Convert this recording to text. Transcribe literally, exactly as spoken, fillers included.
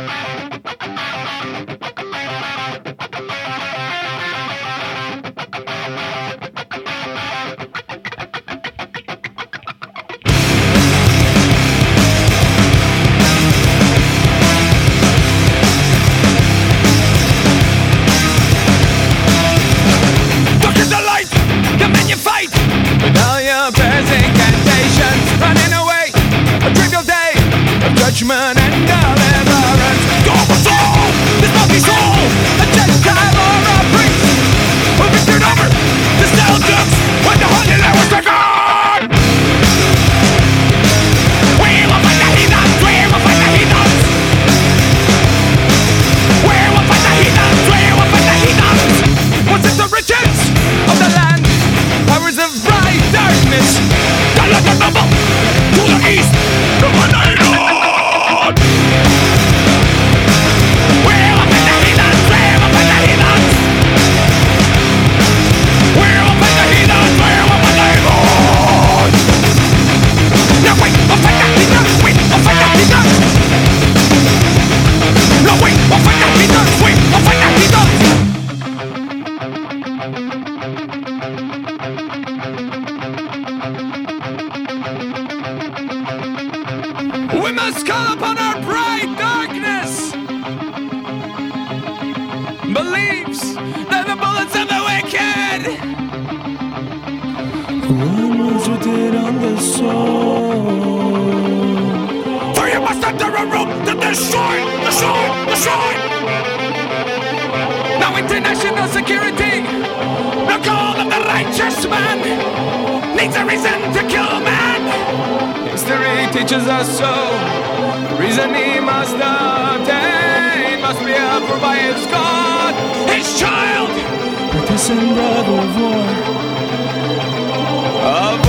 Judgment and deliverance. Go for soul, this not be soul. A Gentile or a priest who be turned over the cell dukes when the holy land was taken. We will fight the heathens, we will fight the heathens. We will fight the heathens, we will fight the heathens. What's it the riches of the land? Powers of bright darkness. The land of noble to the east, to the north. We must call upon our bright darkness. Beliefs that the bullets of the wicked. One was written on the soul. For you must enter a room to destroy, destroy, destroy. Now international security, the call of the righteous man, needs a reason to kill man. History teaches us so. The reason he must obtain must be approved by his God, his child, partisan brother of war, of